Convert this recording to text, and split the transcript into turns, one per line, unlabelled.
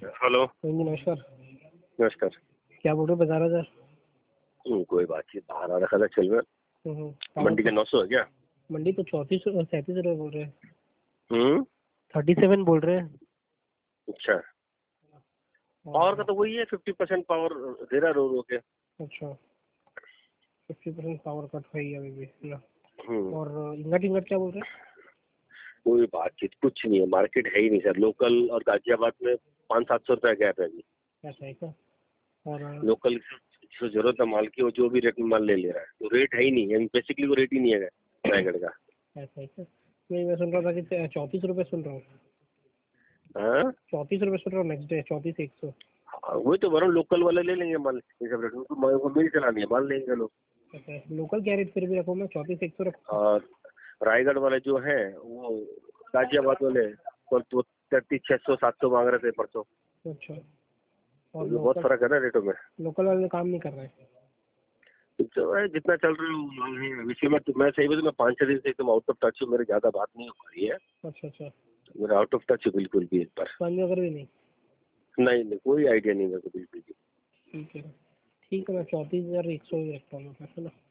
Hello.
जी नमस्कार।
नमस्कार।
क्या बोल रहे हो, 15,000?
कोई बात नहीं, बाहर आ रखा था चल में। मंडी का 900 है क्या?
मंडी तो 37 रुपये बोल रहे हैं। 37 बोल रहे हैं।
अच्छा, पावर का तो वही है, 50% पावर दे रहा रो रो के।
अच्छा, 50% पावर कट है ही अभी भी ना।
हम्म।
और इंगट इंगट क्या बोल रहे हैं?
कोई बातचीत कुछ नहीं है, मार्केट है ही नहीं सर। लोकल और गाजियाबाद में 500-700 रुपया गैप है अभी।
ऐसा है क्या? और
लोकल जो जरूरत है माल की, वो जो भी रेट में माल ले ले रहा है, तो रेट है ही नहीं, बेसिकली वो रेट ही नहीं है रायगढ़ का।
ऐसा है क्या? मैं सुन रहा था कि 34 रुपये सुन रहा हूँ।
हाँ,
34 रुपये सुन रहा हूँ, नेक्स्ट डे 34,100।
वही तो बड़ा लोकल वाले ले लेंगे माल इस सब रेट में, उनको मिल चलानी है, माल लेंगे लोग।
ऐसा है, लोकल क्या रेट फिर भी रखूँ मैं? 34,100 रखूँ?
और रायगढ़ वाले जो हैं वो गाजियाबाद वाले तो 3300-700 मांग रहे थे परसों।
अच्छा। और
तो बहुत फर्क है ना रेटों में।
लोकल वाले काम नहीं कर रहे हैं?
तो है, जितना चल रहा है विषय में, तो मैं सही बताऊं, मैं 5-6 दिन से एकदम आउट ऑफ टच हूँ, मेरी ज्यादा बात नहीं हो पा रही है।
अच्छा अच्छा।
मेरा आउट ऑफ टच है बिल्कुल भी इस पर।
पानी वगैरह भी नहीं?
नहीं नहीं, कोई आइडिया नहीं मेरे को बिल्कुल भी।
ठीक है, ठीक है, मैं 34,100 ही रखता हूँ, है ना।